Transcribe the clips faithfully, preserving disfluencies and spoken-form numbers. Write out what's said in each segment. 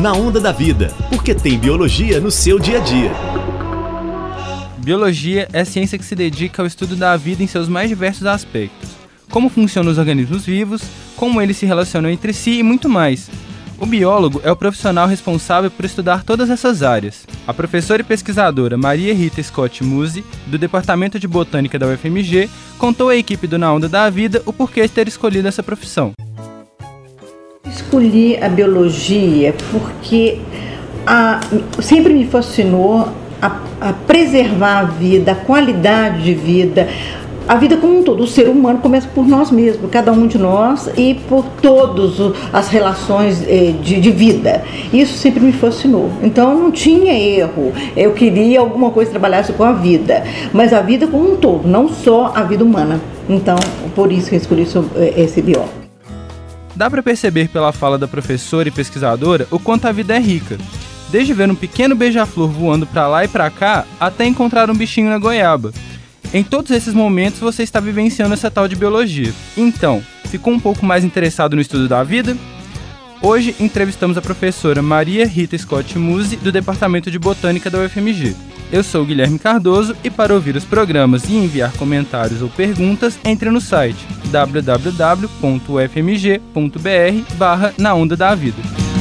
Na Onda da Vida, porque tem biologia no seu dia a dia. Biologia é a ciência que se dedica ao estudo da vida em seus mais diversos aspectos. Como funcionam os organismos vivos, como eles se relacionam entre si e muito mais. O biólogo é o profissional responsável por estudar todas essas áreas. A professora e pesquisadora Maria Rita Scott Musi, do Departamento de Botânica da U F M G, contou à equipe do Na Onda da Vida o porquê de ter escolhido essa profissão. Escolhi a biologia porque a, sempre me fascinou a, a preservar a vida, a qualidade de vida, a vida como um todo. O ser humano começa por nós mesmos, cada um de nós, e por todas as relações de, de vida. Isso sempre me fascinou. Então não tinha erro, eu queria alguma coisa que trabalhasse com a vida, mas a vida como um todo, não só a vida humana. Então, por isso que eu escolhi esse biólogo. Dá para perceber pela fala da professora e pesquisadora o quanto a vida é rica. Desde ver um pequeno beija-flor voando para lá e para cá, até encontrar um bichinho na goiaba. Em todos esses momentos você está vivenciando essa tal de biologia. Então, ficou um pouco mais interessado no estudo da vida? Hoje entrevistamos a professora Maria Rita Scott Musi, do Departamento de Botânica da U F M G. Eu sou o Guilherme Cardoso e para ouvir os programas e enviar comentários ou perguntas, entre no site w w w ponto u f m g ponto b r barra na onda da vida.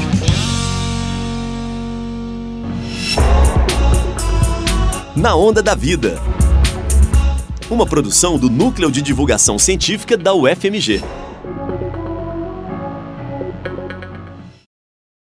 Na Onda da Vida. Uma produção do Núcleo de Divulgação Científica da U F M G.